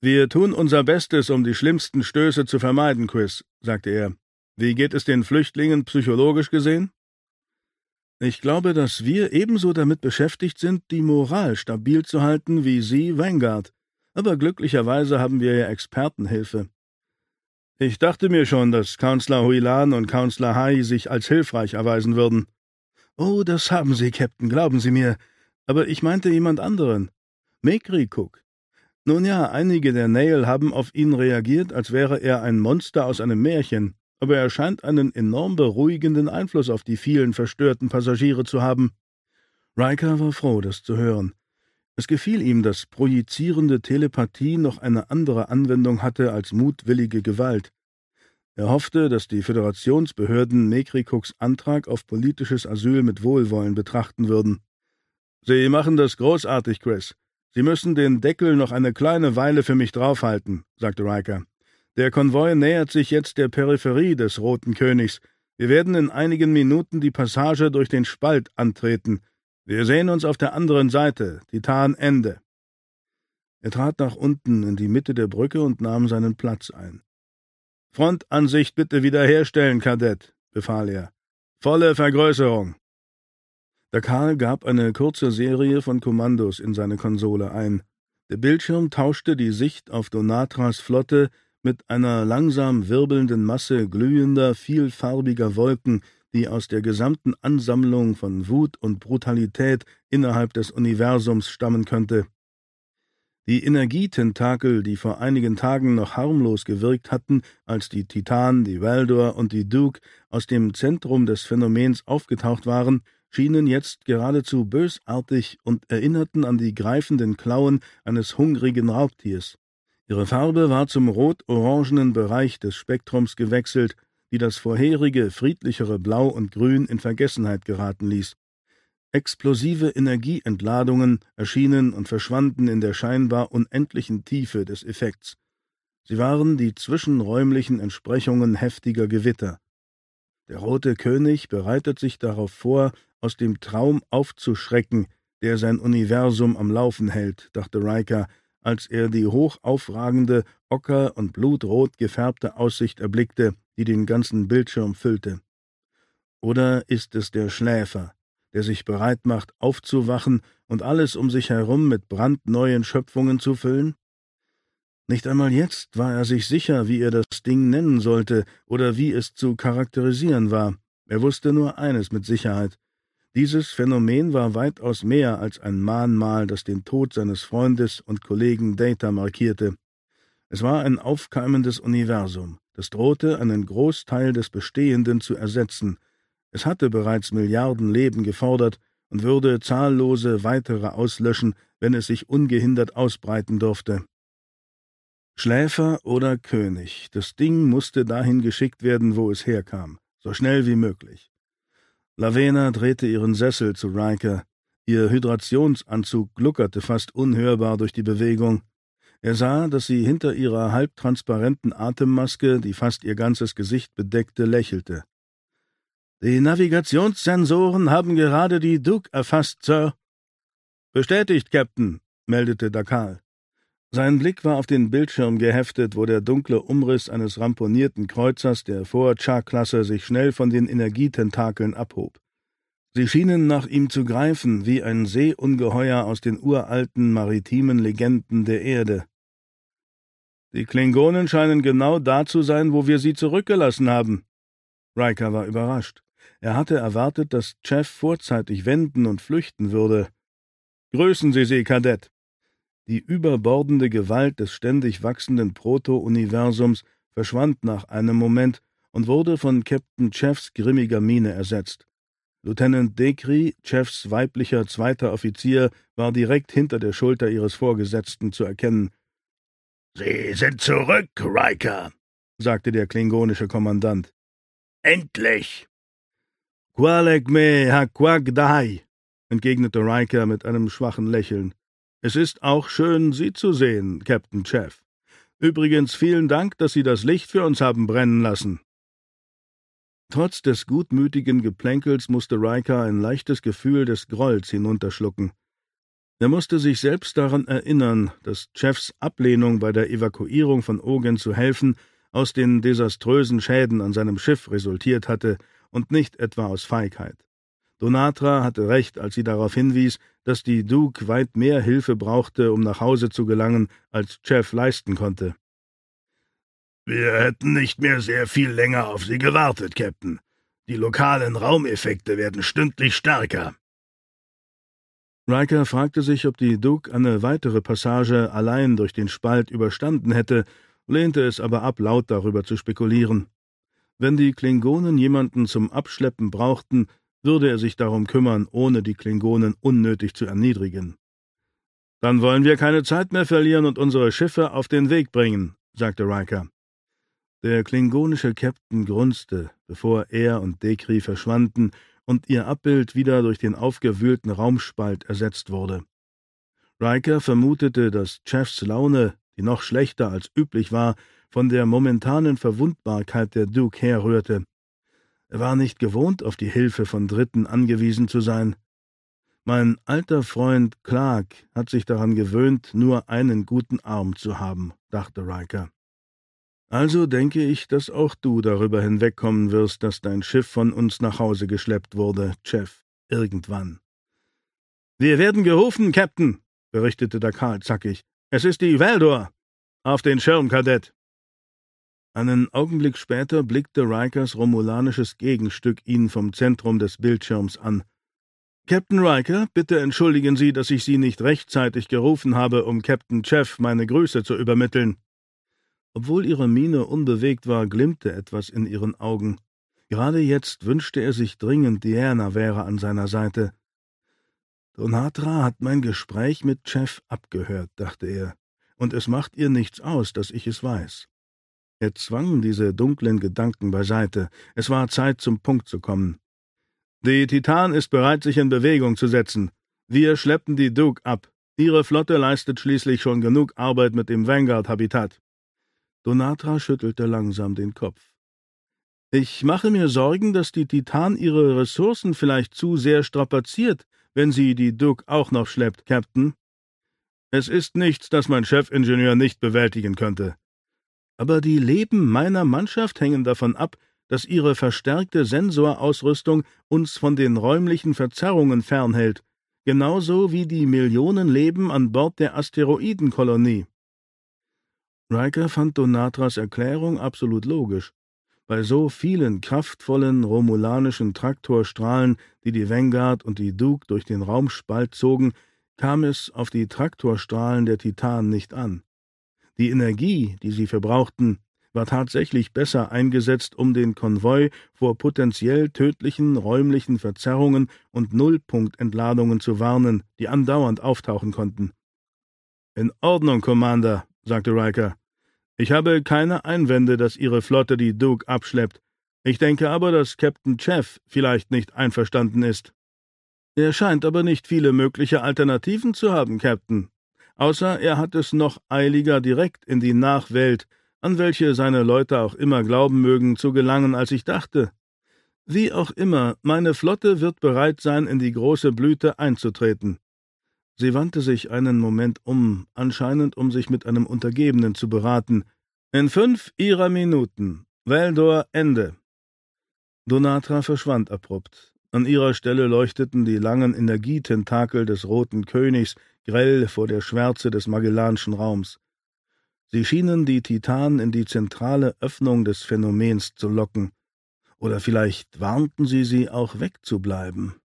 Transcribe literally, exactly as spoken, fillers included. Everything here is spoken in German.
»Wir tun unser Bestes, um die schlimmsten Stöße zu vermeiden, Chris«, sagte er. »Wie geht es den Flüchtlingen psychologisch gesehen?« »Ich glaube, dass wir ebenso damit beschäftigt sind, die Moral stabil zu halten, wie Sie, Vanguard. Aber glücklicherweise haben wir ja Expertenhilfe.« »Ich dachte mir schon, dass Counselor Huilan und Counselor Hai sich als hilfreich erweisen würden.« »Oh, das haben sie, Captain, glauben Sie mir. Aber ich meinte jemand anderen. Mekri Cook. Nun ja, einige der Nail haben auf ihn reagiert, als wäre er ein Monster aus einem Märchen, aber er scheint einen enorm beruhigenden Einfluss auf die vielen verstörten Passagiere zu haben.« Riker war froh, das zu hören. Es gefiel ihm, dass projizierende Telepathie noch eine andere Anwendung hatte als mutwillige Gewalt. Er hoffte, dass die Föderationsbehörden Mekri Cooks Antrag auf politisches Asyl mit Wohlwollen betrachten würden. »Sie machen das großartig, Chris. Sie müssen den Deckel noch eine kleine Weile für mich draufhalten«, sagte Riker. »Der Konvoi nähert sich jetzt der Peripherie des Roten Königs. Wir werden in einigen Minuten die Passage durch den Spalt antreten. Wir sehen uns auf der anderen Seite, Titan-Ende.« Er trat nach unten in die Mitte der Brücke und nahm seinen Platz ein. »Frontansicht bitte wiederherstellen, Kadett«, befahl er. »Volle Vergrößerung.« Dakal gab eine kurze Serie von Kommandos in seine Konsole ein. Der Bildschirm tauschte die Sicht auf Donatras Flotte mit einer langsam wirbelnden Masse glühender, vielfarbiger Wolken, die aus der gesamten Ansammlung von Wut und Brutalität innerhalb des Universums stammen könnte. Die Energietentakel, die vor einigen Tagen noch harmlos gewirkt hatten, als die Titan, die Valdor und die Duke aus dem Zentrum des Phänomens aufgetaucht waren, schienen jetzt geradezu bösartig und erinnerten an die greifenden Klauen eines hungrigen Raubtiers. Ihre Farbe war zum rot-orangenen Bereich des Spektrums gewechselt, die das vorherige, friedlichere Blau und Grün in Vergessenheit geraten ließ. Explosive Energieentladungen erschienen und verschwanden in der scheinbar unendlichen Tiefe des Effekts. Sie waren die zwischenräumlichen Entsprechungen heftiger Gewitter. Der Rote König bereitet sich darauf vor, aus dem Traum aufzuschrecken, der sein Universum am Laufen hält, dachte Riker, als er die hochaufragende, ocker- und blutrot gefärbte Aussicht erblickte, die den ganzen Bildschirm füllte. Oder ist es der Schläfer, der sich bereit macht, aufzuwachen und alles um sich herum mit brandneuen Schöpfungen zu füllen? Nicht einmal jetzt war er sich sicher, wie er das Ding nennen sollte oder wie es zu charakterisieren war. Er wusste nur eines mit Sicherheit. Dieses Phänomen war weitaus mehr als ein Mahnmal, das den Tod seines Freundes und Kollegen Data markierte. Es war ein aufkeimendes Universum, das drohte, einen Großteil des Bestehenden zu ersetzen. Es hatte bereits Milliarden Leben gefordert und würde zahllose weitere auslöschen, wenn es sich ungehindert ausbreiten durfte. Schläfer oder König, das Ding musste dahin geschickt werden, wo es herkam, so schnell wie möglich. Lavena drehte ihren Sessel zu Riker. Ihr Hydrationsanzug gluckerte fast unhörbar durch die Bewegung. Er sah, dass sie hinter ihrer halbtransparenten Atemmaske, die fast ihr ganzes Gesicht bedeckte, lächelte. »Die Navigationssensoren haben gerade die Duke erfasst, Sir.« »Bestätigt, Captain«, meldete Dakal. Sein Blick war auf den Bildschirm geheftet, wo der dunkle Umriss eines ramponierten Kreuzers der Vor-Char-Klasse sich schnell von den Energietentakeln abhob. Sie schienen nach ihm zu greifen, wie ein Seeungeheuer aus den uralten maritimen Legenden der Erde. »Die Klingonen scheinen genau da zu sein, wo wir sie zurückgelassen haben.« Riker war überrascht. Er hatte erwartet, dass Jeff vorzeitig wenden und flüchten würde. »Grüßen Sie sie, Kadett!« Die überbordende Gewalt des ständig wachsenden Proto-Universums verschwand nach einem Moment und wurde von Captain Cheffs grimmiger Miene ersetzt. Lieutenant Dekri, Cheffs weiblicher zweiter Offizier, war direkt hinter der Schulter ihres Vorgesetzten zu erkennen. »Sie sind zurück, Riker«, sagte der klingonische Kommandant. »Endlich!« »Qualek me haquag dahai«, entgegnete Riker mit einem schwachen Lächeln. »Es ist auch schön, Sie zu sehen, Captain Cheff. Übrigens vielen Dank, dass Sie das Licht für uns haben brennen lassen.« Trotz des gutmütigen Geplänkels musste Riker ein leichtes Gefühl des Grolls hinunterschlucken. Er musste sich selbst daran erinnern, dass Jeffs Ablehnung bei der Evakuierung von Ogen zu helfen aus den desaströsen Schäden an seinem Schiff resultiert hatte und nicht etwa aus Feigheit. Donatra hatte recht, als sie darauf hinwies, dass die Duke weit mehr Hilfe brauchte, um nach Hause zu gelangen, als Jeff leisten konnte. »Wir hätten nicht mehr sehr viel länger auf Sie gewartet, Captain. Die lokalen Raumeffekte werden stündlich stärker.« Riker fragte sich, ob die Duke eine weitere Passage allein durch den Spalt überstanden hätte, lehnte es aber ab, laut darüber zu spekulieren. Wenn die Klingonen jemanden zum Abschleppen brauchten, würde er sich darum kümmern, ohne die Klingonen unnötig zu erniedrigen. »Dann wollen wir keine Zeit mehr verlieren und unsere Schiffe auf den Weg bringen«, sagte Riker. Der klingonische Captain grunzte, bevor er und Dekri verschwanden und ihr Abbild wieder durch den aufgewühlten Raumspalt ersetzt wurde. Riker vermutete, dass Jeffs Laune, die noch schlechter als üblich war, von der momentanen Verwundbarkeit der Duke herrührte. Er war nicht gewohnt, auf die Hilfe von Dritten angewiesen zu sein. Mein alter Freund Clark hat sich daran gewöhnt, nur einen guten Arm zu haben, dachte Riker. Also denke ich, dass auch du darüber hinwegkommen wirst, dass dein Schiff von uns nach Hause geschleppt wurde, Jeff, irgendwann. »Wir werden gerufen, Captain«, berichtete der Karl zackig. »Es ist die Valdor. Auf den Schirm, Kadett.« Einen Augenblick später blickte Rikers romulanisches Gegenstück ihn vom Zentrum des Bildschirms an. »Captain Riker, bitte entschuldigen Sie, dass ich Sie nicht rechtzeitig gerufen habe, um Captain Jeff meine Grüße zu übermitteln.« Obwohl ihre Miene unbewegt war, glimmte etwas in ihren Augen. Gerade jetzt wünschte er sich dringend, Diana wäre an seiner Seite. »Donatra hat mein Gespräch mit Jeff abgehört«, dachte er, »und es macht ihr nichts aus, dass ich es weiß.« Er zwang diese dunklen Gedanken beiseite. Es war Zeit, zum Punkt zu kommen. »Die Titan ist bereit, sich in Bewegung zu setzen. Wir schleppen die Duke ab. Ihre Flotte leistet schließlich schon genug Arbeit mit dem Vanguard-Habitat.« Donatra schüttelte langsam den Kopf. »Ich mache mir Sorgen, dass die Titan ihre Ressourcen vielleicht zu sehr strapaziert, wenn sie die Duke auch noch schleppt, Captain. Es ist nichts, das mein Chefingenieur nicht bewältigen könnte. Aber die Leben meiner Mannschaft hängen davon ab, dass ihre verstärkte Sensorausrüstung uns von den räumlichen Verzerrungen fernhält, genauso wie die Millionen Leben an Bord der Asteroidenkolonie.« Riker fand Donatras Erklärung absolut logisch. Bei so vielen kraftvollen romulanischen Traktorstrahlen, die die Vanguard und die Duke durch den Raumspalt zogen, kam es auf die Traktorstrahlen der Titan nicht an. Die Energie, die sie verbrauchten, war tatsächlich besser eingesetzt, um den Konvoi vor potenziell tödlichen räumlichen Verzerrungen und Nullpunktentladungen zu warnen, die andauernd auftauchen konnten. »In Ordnung, Commander«, sagte Riker. »Ich habe keine Einwände, dass Ihre Flotte die Duke abschleppt. Ich denke aber, dass Captain Jeff vielleicht nicht einverstanden ist.« »Er scheint aber nicht viele mögliche Alternativen zu haben, Captain. Außer er hat es noch eiliger, direkt in die Nachwelt, an welche seine Leute auch immer glauben mögen, zu gelangen, als ich dachte. Wie auch immer, meine Flotte wird bereit sein, in die große Blüte einzutreten.« Sie wandte sich einen Moment um, anscheinend um sich mit einem Untergebenen zu beraten. »In fünf Ihrer Minuten. Valdor, Ende.« Donatra verschwand abrupt. An ihrer Stelle leuchteten die langen Energietentakel des Roten Königs grell vor der Schwärze des Magellanschen Raums. Sie schienen die Titan in die zentrale Öffnung des Phänomens zu locken. Oder vielleicht warnten sie sie auch wegzubleiben.